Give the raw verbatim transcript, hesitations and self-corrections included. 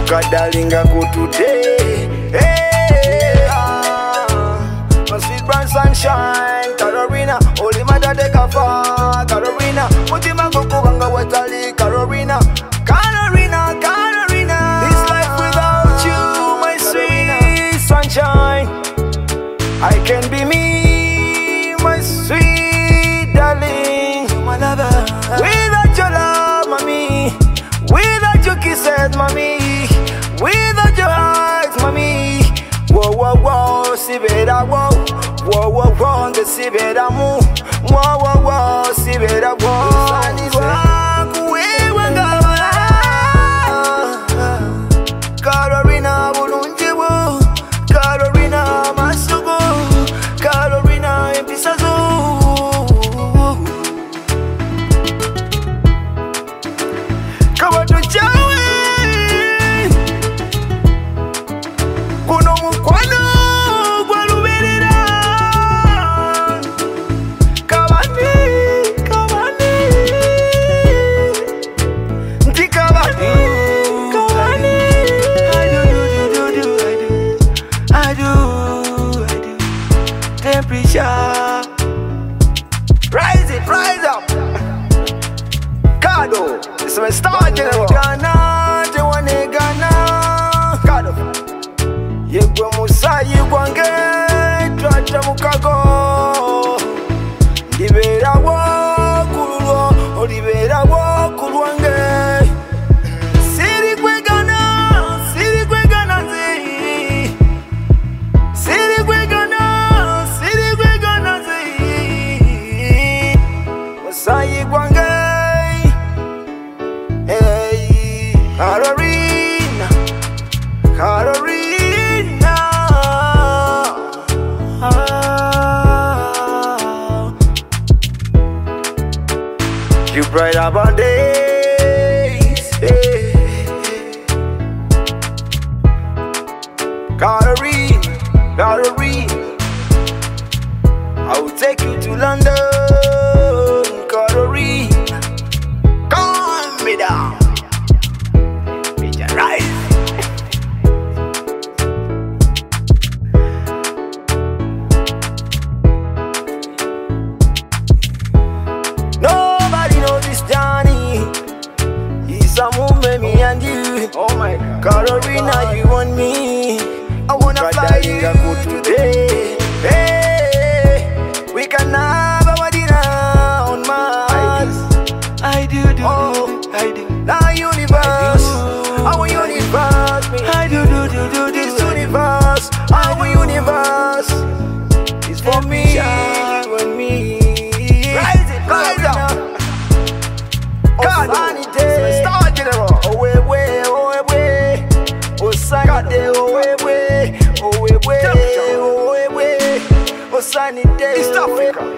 Kadalinga go today. Hey, ah, my sweet brown sunshine, Carolina. Only my daddy kafa, Carolina. Mutima go kubanga watali, Carolina. Carolina, Carolina. This life without you, my sweet sunshine. I can be me, my sweet darling, my lover. Without your love, mommy. Without your kisses, mommy. Without your eyes, mommy. Whoa, whoa, whoa, sibera, whoa. Whoa, whoa, whoa, the sibera mu. Whoa, whoa, whoa, sibera, whoa. Carolina, bulungi wo. Carolina, masugo. Carolina, empisazo. Come to Jawi. Kuno mukwano gwaluberera. Kabani, kabani. Nti kabani, kabani. I do, do, do, do, do, I do. I do, I do. Temperature. Rise it, rise up. Kado, it's my star general. Ghana, the one in Ghana. Kado. Yegwe musa yigwange, twacha mukago. Libera wo kulwo, libera wo kulwange. Siri kwe Ghana, siri kwe Ghana zi. Siri kwe Ghana, siri kwe Ghana zi. Musa yigwange. Hey, Carolina, Carolina. Ah. You bright up on days. Hey. Carolina, Carolina. I will take you to London, Carolina. Calm me down. Rise. Nobody knows this journey. It's a moment, me and you. Oh my God. Carolina, you want me. I wanna fly you today. Hey, we can have our dinner on Mars. I do, do, oh, I do. Now universe, our universe, me. I do, do, do, do, this universe, our universe is for me, you and me. Rise it, rise up. God, sunny day, star general. Oh, way, way, oh, way, oh, sunny day, oh, way, way, oh, way, way, oh, way, way, oh, sunny day, East Africa.